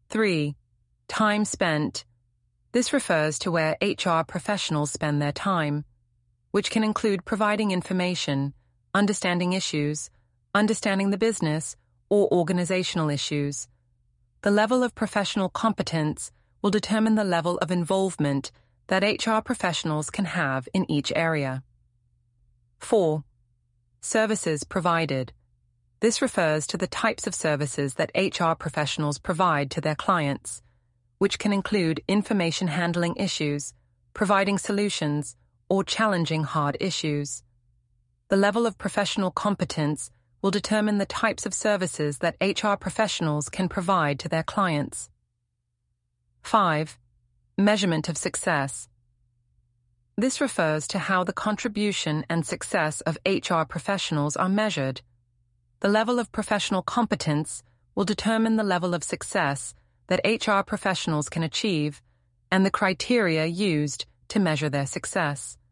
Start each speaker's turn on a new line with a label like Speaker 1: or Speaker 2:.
Speaker 1: 3. Time spent. This refers to where HR professionals spend their time, which can include providing information, understanding issues, understanding the business, or organizational issues. The level of professional competence will determine the level of involvement that HR professionals can have in each area. 4. Services provided. This refers to the types of services that HR professionals provide to their clients, which can include information handling issues, providing solutions, or challenging hard issues. The level of professional competence will determine the types of services that HR professionals can provide to their clients. 5. Measurement of success. This refers to how the contribution and success of HR professionals are measured. The level of professional competence will determine the level of success that HR professionals can achieve and the criteria used to measure their success.